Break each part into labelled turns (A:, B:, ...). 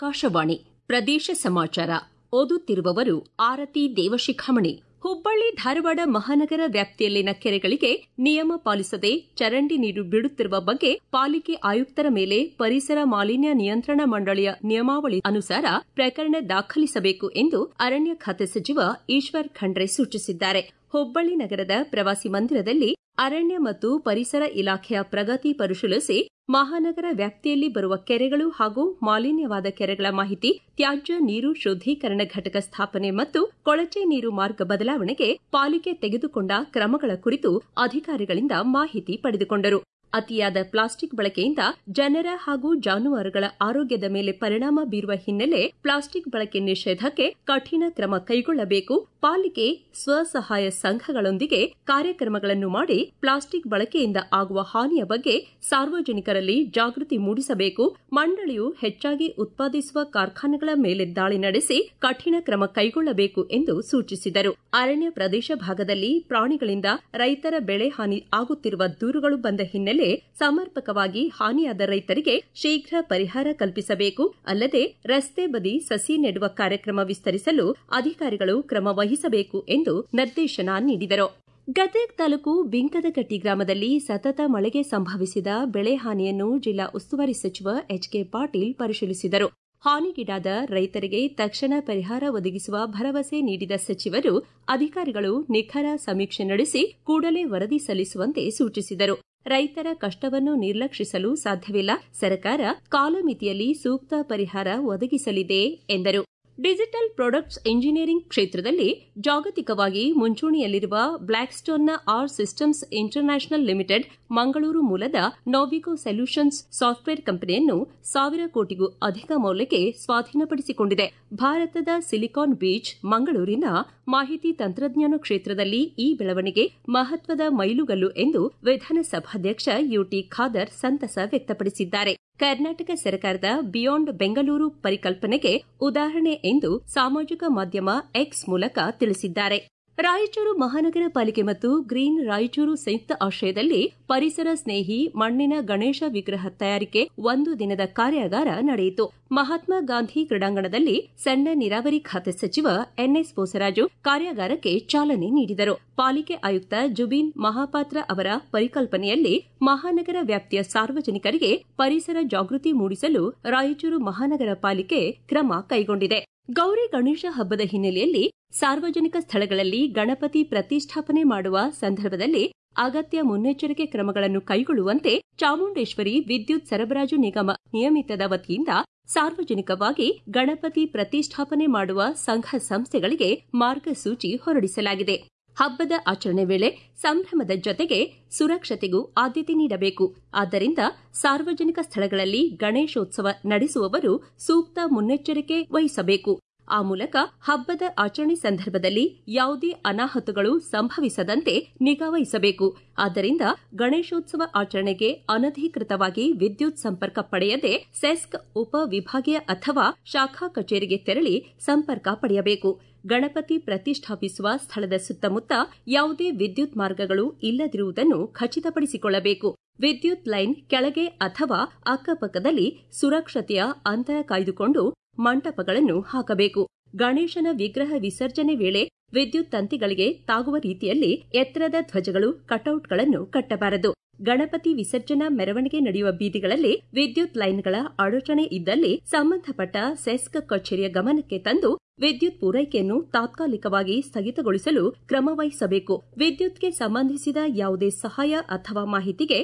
A: ಆಕಾಶವಾಣಿ ಪ್ರದೇಶ ಸಮಾಚಾರ ಓದುತ್ತಿರುವವರು ಆರತಿ ದೇವಶಿಖಾಮಣಿ. ಹುಬ್ಬಳ್ಳಿ ಧಾರವಾಡ ಮಹಾನಗರ ವ್ಯಾಪ್ತಿಯಲ್ಲಿನ ಕೆರೆಗಳಿಗೆ ನಿಯಮ ಪಾಲಿಸದೆ ಚರಂಡಿ ನೀರು ಬಿಡುತ್ತಿರುವ ಬಗ್ಗೆ ಪಾಲಿಕೆ ಆಯುಕ್ತರ ಮೇಲೆ ಪರಿಸರ ಮಾಲಿನ್ಯ ನಿಯಂತ್ರಣ ಮಂಡಳಿಯ ನಿಯಮಾವಳಿ ಅನುಸಾರ ಪ್ರಕರಣ ದಾಖಲಿಸಬೇಕು ಎಂದು ಅರಣ್ಯ ಖಾತೆ ಸಚಿವ ಈಶ್ವರ್ ಖಂಡ್ರೆ ಸೂಚಿಸಿದ್ದಾರೆ. ಹುಬ್ಬಳ್ಳಿ ನಗರದ ಪ್ರವಾಸಿ ಮಂದಿರದಲ್ಲಿ ಅರಣ್ಯ ಮತ್ತು ಪರಿಸರ ಇಲಾಖೆಯ ಪ್ರಗತಿ ಪರಿಶೀಲಿಸಿ ಮಹಾನಗರ ವ್ಯಾಪ್ತಿಯಲ್ಲಿ ಬರುವ ಕೆರೆಗಳು ಹಾಗೂ ಮಾಲಿನ್ಯವಾದ ಕೆರೆಗಳ ಮಾಹಿತಿ, ತ್ಯಾಜ್ಯ ನೀರು ಶುದ್ದೀಕರಣ ಘಟಕ ಸ್ಥಾಪನೆ ಮತ್ತು ಕೊಳಚೆ ನೀರು ಮಾರ್ಗ ಬದಲಾವಣೆಗೆ ಪಾಲಿಕೆ ತೆಗೆದುಕೊಂಡ ಕ್ರಮಗಳ ಕುರಿತು ಅಧಿಕಾರಿಗಳಿಂದ ಮಾಹಿತಿ ಪಡೆದುಕೊಂಡರು. ಅತಿಯಾದ ಪ್ಲಾಸ್ಟಿಕ್ ಬಳಕೆಯಿಂದ ಜನರ ಹಾಗೂ ಜಾನುವಾರುಗಳ ಆರೋಗ್ಯದ ಮೇಲೆ ಪರಿಣಾಮ ಬೀರುವ ಹಿನ್ನೆಲೆ ಪ್ಲಾಸ್ಟಿಕ್ ಬಳಕೆ ನಿಷೇಧಕ್ಕೆ ಕಠಿಣ ಕ್ರಮ ಕೈಗೊಳ್ಳಬೇಕು. ಪಾಲಿಕೆ ಸ್ವಸಹಾಯ ಸಂಘಗಳೊಂದಿಗೆ ಕಾರ್ಯಕ್ರಮಗಳನ್ನು ಮಾಡಿ ಪ್ಲಾಸ್ಟಿಕ್ ಬಳಕೆಯಿಂದ ಆಗುವ ಹಾನಿಯ ಬಗ್ಗೆ ಸಾರ್ವಜನಿಕರಲ್ಲಿ ಜಾಗೃತಿ ಮೂಡಿಸಬೇಕು. ಮಂಡಳಿಯು ಹೆಚ್ಚಾಗಿ ಉತ್ಪಾದಿಸುವ ಕಾರ್ಖಾನೆಗಳ ಮೇಲೆ ದಾಳಿ ನಡೆಸಿ ಕಠಿಣ ಕ್ರಮ ಕೈಗೊಳ್ಳಬೇಕು ಎಂದು ಸೂಚಿಸಿದರು. ಅರಣ್ಯ ಪ್ರದೇಶ ಭಾಗದಲ್ಲಿ ಪ್ರಾಣಿಗಳಿಂದ ರೈತರ ಬೆಳೆ ಹಾನಿ ಆಗುತ್ತಿರುವ ದೂರುಗಳು ಬಂದ ಹಿನ್ನೆಲೆ ಸಮರ್ಪಕವಾಗಿ ಹಾನಿಯಾದ ರೈತರಿಗೆ ಶೀಘ್ರ ಪರಿಹಾರ ಕಲ್ಪಿಸಬೇಕು. ಅಲ್ಲದೆ ರಸ್ತೆ ಬದಿ ಸಸಿ ನೆಡುವ ಕಾರ್ಯಕ್ರಮ ವಿಸ್ತರಿಸಲು ಅಧಿಕಾರಿಗಳು ಕ್ರಮ ವಹಿಸಬೇಕು ಎಂದು ನಿರ್ದೇಶನ ನೀಡಿದರು. ಗದಗ ತಾಲೂಕು ಬಿಂಕದಕಟ್ಟಿ ಗ್ರಾಮದಲ್ಲಿ ಸತತ ಮಳೆಗೆ ಸಂಭವಿಸಿದ ಬೆಳೆ ಹಾನಿಯನ್ನು ಜಿಲ್ಲಾ ಉಸ್ತುವಾರಿ ಸಚಿವ ಎಚ್.ಕೆ. ಪಾಟೀಲ್ ಪರಿಶೀಲಿಸಿದರು. ಹಾನಿಗೀಡಾದ ರೈತರಿಗೆ ತಕ್ಷಣ ಪರಿಹಾರ ಒದಗಿಸುವ ಭರವಸೆ ನೀಡಿದ ಸಚಿವರು ಅಧಿಕಾರಿಗಳು ನಿಖರ ಸಮೀಕ್ಷೆ ನಡೆಸಿ ಕೂಡಲೇ ವರದಿ ಸಲ್ಲಿಸುವಂತೆ ಸೂಚಿಸಿದರು. ರೈತರ ಕಷ್ಟವನ್ನು ನಿರ್ಲಕ್ಷಿಸಲು ಸಾಧ್ಯವಿಲ್ಲ. ಸರ್ಕಾರ ಕಾಲಮಿತಿಯಲ್ಲಿ ಸೂಕ್ತ ಪರಿಹಾರ ಒದಗಿಸಲಿದೆ ಎಂದರು. ಡಿಜಿಟಲ್ ಪ್ರಾಡಕ್ಟ್ಸ್ ಇಂಜಿನಿಯರಿಂಗ್ ಕ್ಷೇತ್ರದಲ್ಲಿ ಜಾಗತಿಕವಾಗಿ ಮುಂಚೂಣಿಯಲ್ಲಿರುವ ಬ್ಲಾಕ್ಸ್ಟೋನ್ನ R systems international limited Mangaluru ಮೂಲದ ನೋವಿಗೋ ಸೊಲ್ಯೂಷನ್ಸ್ ಸಾಫ್ಟ್ವೇರ್ ಕಂಪನಿಯನ್ನು 1,000 ಕೋಟಿಗೂ ಅಧಿಕ ಮೌಲ್ಯಕ್ಕೆ ಸ್ವಾಧೀನಪಡಿಸಿಕೊಂಡಿದೆ. ಭಾರತದ ಸಿಲಿಕಾನ್ ಬೀಚ್ ಮಂಗಳೂರಿನ ಮಾಹಿತಿ ತಂತ್ರಜ್ಞಾನ ಕ್ಷೇತ್ರದಲ್ಲಿ ಈ ಬೆಳವಣಿಗೆ ಮಹತ್ವದ ಮೈಲುಗಲ್ಲು ಎಂದು ವಿಧಾನಸಭಾಧ್ಯಕ್ಷ ಯುಟಿ ಖಾದರ್ ಸಂತಸ ವ್ಯಕ್ತಪಡಿಸಿದ್ದಾರೆ. ಕರ್ನಾಟಕ ಸರ್ಕಾರದ ಬಿಯಾಂಡ್ ಬೆಂಗಳೂರು ಪರಿಕಲ್ಪನೆಗೆ ಉದಾಹರಣೆ ಎಂದು ಸಾಮಾಜಿಕ ಮಾಧ್ಯಮ ಎಕ್ಸ್ ಮೂಲಕ ತಿಳಿಸಿದ್ದಾರೆ. ರಾಯಚೂರು ಮಹಾನಗರ ಪಾಲಿಕೆ ಮತ್ತು ಗ್ರೀನ್ ರಾಯಚೂರು ಸಂಯುಕ್ತ ಆಶ್ರಯದಲ್ಲಿ ಪರಿಸರ ಸ್ನೇಹಿ ಮಣ್ಣಿನ ಗಣೇಶ ವಿಗ್ರಹ ತಯಾರಿಕೆ 1 ದಿನದ ಕಾರ್ಯಾಗಾರ ನಡೆಯಿತು. ಮಹಾತ್ಮ ಗಾಂಧಿ ಕ್ರೀಡಾಂಗಣದಲ್ಲಿ ಸಣ್ಣ ನೀರಾವರಿ ಖಾತೆ ಸಚಿವ ಎನ್ಎಸ್ ಬೋಸರಾಜು ಕಾರ್ಯಾಗಾರಕ್ಕೆ ಚಾಲನೆ ನೀಡಿದರು. ಪಾಲಿಕೆ ಆಯುಕ್ತ ಜುಬಿನ್ ಮಹಾಪಾತ್ರ ಅವರ ಪರಿಕಲ್ಪನೆಯಲ್ಲಿ ಮಹಾನಗರ ವ್ಯಾಪ್ತಿಯ ಸಾರ್ವಜನಿಕರಿಗೆ ಪರಿಸರ ಜಾಗೃತಿ ಮೂಡಿಸಲು ರಾಯಚೂರು ಮಹಾನಗರ ಪಾಲಿಕೆ ಕ್ರಮ ಕೈಗೊಂಡಿದೆ. ಗೌರಿ ಗಣೇಶ ಹಬ್ಬದ ಹಿನ್ನೆಲೆಯಲ್ಲಿ ಸಾರ್ವಜನಿಕ ಸ್ಥಳಗಳಲ್ಲಿ ಗಣಪತಿ ಪ್ರತಿಷ್ಠಾಪನೆ ಮಾಡುವ ಸಂದರ್ಭದಲ್ಲಿ ಅಗತ್ಯ ಮುನ್ನೆಚ್ಚರಿಕೆ ಕ್ರಮಗಳನ್ನು ಕೈಗೊಳ್ಳುವಂತೆ ಚಾಮುಂಡೇಶ್ವರಿ ವಿದ್ಯುತ್ ಸರಬರಾಜು ನಿಗಮ ನಿಯಮಿತದ ವತಿಯಿಂದ ಸಾರ್ವಜನಿಕವಾಗಿ ಗಣಪತಿ ಪ್ರತಿಷ್ಠಾಪನೆ ಮಾಡುವ ಸಂಘ ಸಂಸ್ಥೆಗಳಿಗೆ ಮಾರ್ಗಸೂಚಿ ಹೊರಡಿಸಲಾಗಿದೆ. ಹಬ್ಬದ ಆಚರಣೆ ವೇಳೆ ಸಂಭ್ರಮದ ಜೊತೆಗೆ ಸುರಕ್ಷತೆಗೂ ಆದ್ಯತೆ ನೀಡಬೇಕು. ಆದ್ದರಿಂದ ಸಾರ್ವಜನಿಕ ಸ್ಥಳಗಳಲ್ಲಿ ಗಣೇಶೋತ್ಸವ ನಡೆಸುವವರು ಸೂಕ್ತ ಮುನ್ನೆಚ್ಚರಿಕೆ ವಹಿಸಬೇಕು. ಆ ಮೂಲಕ ಹಬ್ಬದ ಆಚರಣೆ ಸಂದರ್ಭದಲ್ಲಿ ಯಾವುದೇ ಅನಾಹುತಗಳು ಸಂಭವಿಸದಂತೆ ನಿಗಾ ವಹಿಸಬೇಕು. ಆದ್ದರಿಂದ ಗಣೇಶೋತ್ಸವ ಆಚರಣೆಗೆ ಅನಧಿಕೃತವಾಗಿ ವಿದ್ಯುತ್ ಸಂಪರ್ಕ ಪಡೆಯದೆ ಸೆಸ್ಕ್ ಉಪವಿಭಾಗೀಯ ಅಥವಾ ಶಾಖಾ ಕಚೇರಿಗೆ ತೆರಳಿ ಸಂಪರ್ಕ ಪಡೆಯಬೇಕು. ಗಣಪತಿ ಪ್ರತಿಷ್ಠಾಪಿಸುವ ಸ್ಥಳದ ಸುತ್ತಮುತ್ತ ಯಾವುದೇ ವಿದ್ಯುತ್ ಮಾರ್ಗಗಳು ಇಲ್ಲದಿರುವುದನ್ನು ಖಚಿತಪಡಿಸಿಕೊಳ್ಳಬೇಕು. ವಿದ್ಯುತ್ ಲೈನ್ ಕೆಳಗೆ ಅಥವಾ ಅಕ್ಕಪಕ್ಕದಲ್ಲಿ ಸುರಕ್ಷತೆಯ ಅಂತರ ಕಾಯ್ದುಕೊಂಡು ಮಂಟಪಗಳನ್ನು ಹಾಕಬೇಕು. ಗಣೇಶನ ವಿಗ್ರಹ ವಿಸರ್ಜನೆ ವೇಳೆ ವಿದ್ಯುತ್ ತಂತಿಗಳಿಗೆ ತಾಗುವ ರೀತಿಯಲ್ಲಿ ಎತ್ತರದ ಧ್ವಜಗಳು, ಕಟೌಟ್ಗಳನ್ನು ಕಟ್ಟಬಾರದು. ಗಣಪತಿ ವಿಸರ್ಜನಾ ಮೆರವಣಿಗೆ ನಡೆಯುವ ಬೀದಿಗಳಲ್ಲಿ ವಿದ್ಯುತ್ ಲೈನ್ಗಳ ಅಡಚಣೆ ಇದ್ದಲ್ಲಿ ಸಂಬಂಧಪಟ್ಟ ಸೆಸ್ಕ್ ಕಚೇರಿಯ ಗಮನಕ್ಕೆ ತಂದು ವಿದ್ಯುತ್ ಪೂರೈಕೆಯನ್ನು ತಾತ್ಕಾಲಿಕವಾಗಿ ಸ್ಥಗಿತಗೊಳಿಸಲು ಕ್ರಮ ವಹಿಸಬೇಕು. ವಿದ್ಯುತ್ಗೆ ಸಂಬಂಧಿಸಿದ ಯಾವುದೇ ಸಹಾಯ ಅಥವಾ ಮಾಹಿತಿಗೆ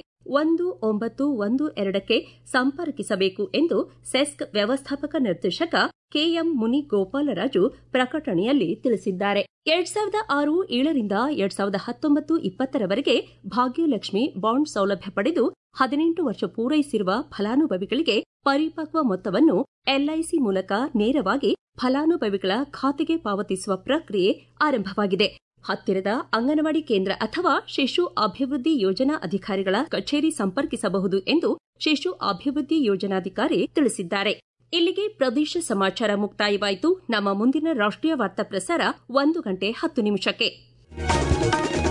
A: 1912ಕ್ಕೆ ಸಂಪರ್ಕಿಸಬೇಕು ಎಂದು ಸೆಸ್ಕ್ ವ್ಯವಸ್ಥಾಪಕ ನಿರ್ದೇಶಕ ಕೆಎಂ ಮುನಿಗೋಪಾಲರಾಜು ಪ್ರಕಟಣೆಯಲ್ಲಿ ತಿಳಿಸಿದ್ದಾರೆ. 2006-7ರಿಂದ 2019-20ರವರೆಗೆ ಭಾಗ್ಯಲಕ್ಷ್ಮಿ ಬಾಂಡ್ ಸೌಲಭ್ಯ ಪಡೆದು 18 ವರ್ಷ ಪೂರೈಸಿರುವ ಫಲಾನುಭವಿಗಳಿಗೆ ಪರಿಪಕ್ವ ಮೊತ್ತವನ್ನು ಎಲ್ಐಸಿ ಮೂಲಕ ನೇರವಾಗಿ ಫಲಾನುಭವಿಗಳ ಖಾತೆಗೆ ಪಾವತಿಸುವ ಪ್ರಕ್ರಿಯೆ ಆರಂಭವಾಗಿದೆ. ಹತ್ತಿರದ ಅಂಗನವಾಡಿ ಕೇಂದ್ರ ಅಥವಾ ಶಿಶು ಅಭಿವೃದ್ಧಿ ಯೋಜನಾ ಅಧಿಕಾರಿಗಳ ಕಚೇರಿ ಸಂಪರ್ಕಿಸಬಹುದು ಎಂದು ಶಿಶು ಅಭಿವೃದ್ಧಿ ಯೋಜನಾಧಿಕಾರಿ ತಿಳಿಸಿದ್ದಾರೆ. ಇಲ್ಲಿಗೆ ಪ್ರದೇಶ ಸಮಾಚಾರ ಮುಕ್ತಾಯವಾಯಿತು. ನಮ್ಮ ಮುಂದಿನ ರಾಷ್ಟ್ರೀಯ ವಾರ್ತಾ ಪ್ರಸಾರ 1:10 PM.